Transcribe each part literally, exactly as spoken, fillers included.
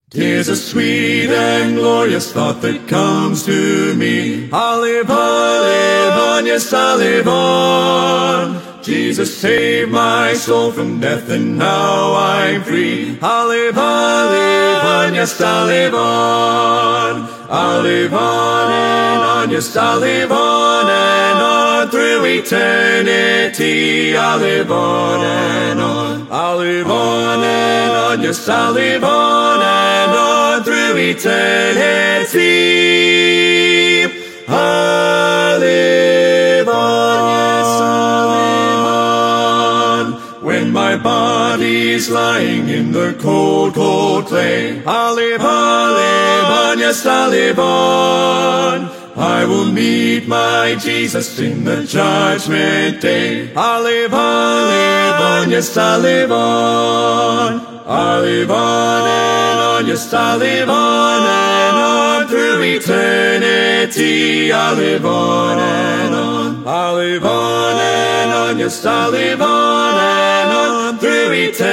'Tis a sweet and glorious thought that comes to me. I'll live, I'll live on, yes, I'll live on. Jesus saved my soul from death and now I'm free. I'll live, I'll live on, yes, I'll live on. I'll live on and on, yes, I'll live on and on through eternity. I'll live on and on. I'll live on and on, yes, I'll live on and on through eternity. I'll live on, yes, I'll live on. When my body's lying in the cold, cold clay, I'll live, I'll live on, yes, I'll live on. I will meet my Jesus in the judgment day. I'll live, I'll live on, yes, I'll live on. I'll live on and on, yes, I'll live on and on through eternity. I'll live on and on. I'll live on and on, yes, I'll live on and on through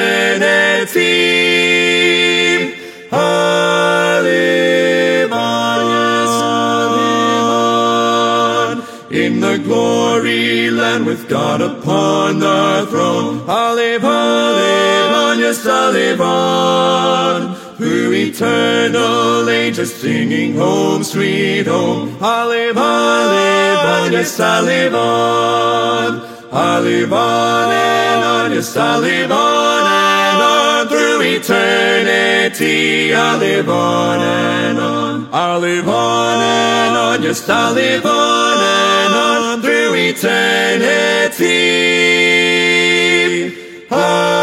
eternity. I'll live on, yes, I'll live on. In the glory land with God upon the throne, I'll live, I'll live on, yes, I'll live on. Through eternal ages singing home, sweet home. I'll live, I'll live on, yes, I'll live on. I'll live on and on, yes, I'll live on and on through eternity. I'll live on and on. I'll live on and on, yes, I'll live on and on through eternity.